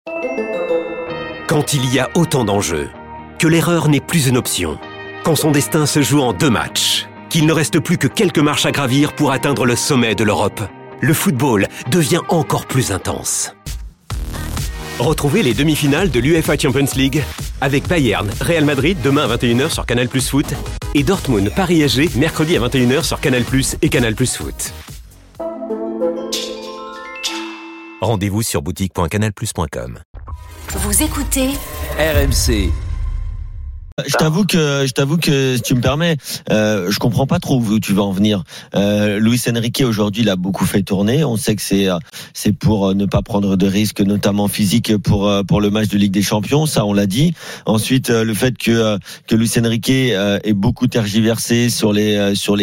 Quand il y a autant d'enjeux, que l'erreur n'est plus une option, quand son destin se joue en 2 matchs, qu'il ne reste plus que quelques marches à gravir pour atteindre le sommet de l'Europe, le football devient encore plus intense. Retrouvez les demi-finales de l'UEFA Champions League avec Bayern, Real Madrid demain à 21h sur Canal+ Foot et Dortmund, Paris SG mercredi à 21h sur Canal+ et Canal+ Foot. Rendez-vous sur boutique.canalplus.com. Vous écoutez RMC. Je t'avoue que si tu me permets, je comprends pas trop où tu vas en venir. Luis Enrique aujourd'hui l'a beaucoup fait tourner. On sait que c'est pour ne pas prendre de risques, notamment physiques pour le match de Ligue des Champions. Ça, on l'a dit. Ensuite, le fait que Luis Enrique ait beaucoup tergiversé sur les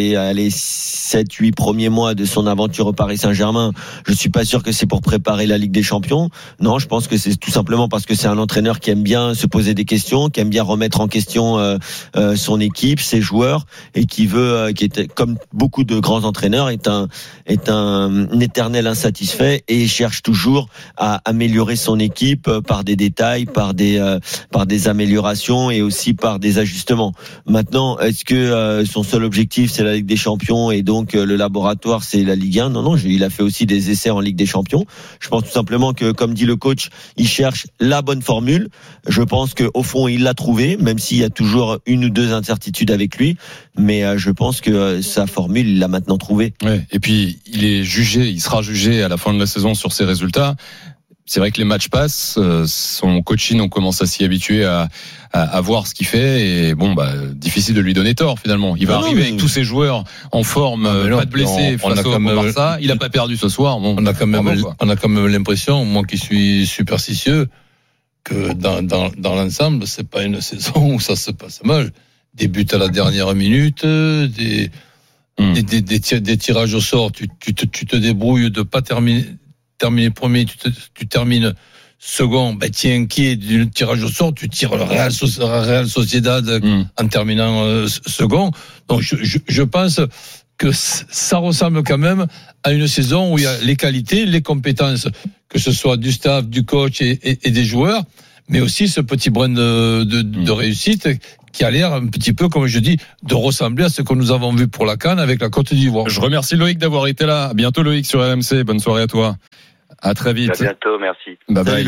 7-8 premiers mois de son aventure au Paris Saint-Germain. Je suis pas sûr que c'est pour préparer la Ligue des Champions. Non, je pense que c'est tout simplement parce que c'est un entraîneur qui aime bien se poser des questions, qui aime bien remettre en question son équipe, ses joueurs, et qui est comme beaucoup de grands entraîneurs, est un éternel insatisfait et cherche toujours à améliorer son équipe par des détails, par des améliorations et aussi par des ajustements. Maintenant, est-ce que son seul objectif c'est la Ligue des Champions et donc le laboratoire c'est la Ligue 1? Non, il a fait aussi des essais en Ligue des Champions. Je pense tout simplement que, comme dit le coach, il cherche la bonne formule. Je pense qu'au fond il l'a trouvé, même s'il y a toujours une ou deux incertitudes avec lui, mais je pense que sa formule, il l'a maintenant trouvée. Ouais. Et puis, il sera jugé à la fin de la saison sur ses résultats. C'est vrai que les matchs passent, son coaching, on commence à s'y habituer à voir ce qu'il fait, et difficile de lui donner tort finalement. Il va arriver avec tous ses joueurs en forme, pas de blessés face au Barça. Il a pas perdu ce soir. Bon, on a quand même l'impression, moi qui suis superstitieux, que dans l'ensemble, c'est pas une saison où ça se passe mal. Des buts à la dernière minute, des tirages au sort, tu te débrouilles de pas terminer premier, tu termines second, t'es inquiet du tirage au sort, tu tires le Real Sociedad en terminant second. Donc je pense que ça ressemble quand même à une saison où il y a les qualités, les compétences, que ce soit du staff, du coach et des joueurs, mais aussi ce petit brin de réussite qui a l'air un petit peu, comme je dis, de ressembler à ce que nous avons vu pour la CAN avec la Côte d'Ivoire. Je remercie Loïc d'avoir été là. À bientôt Loïc sur RMC. Bonne soirée à toi. À très vite. À bientôt, merci. Bye bye.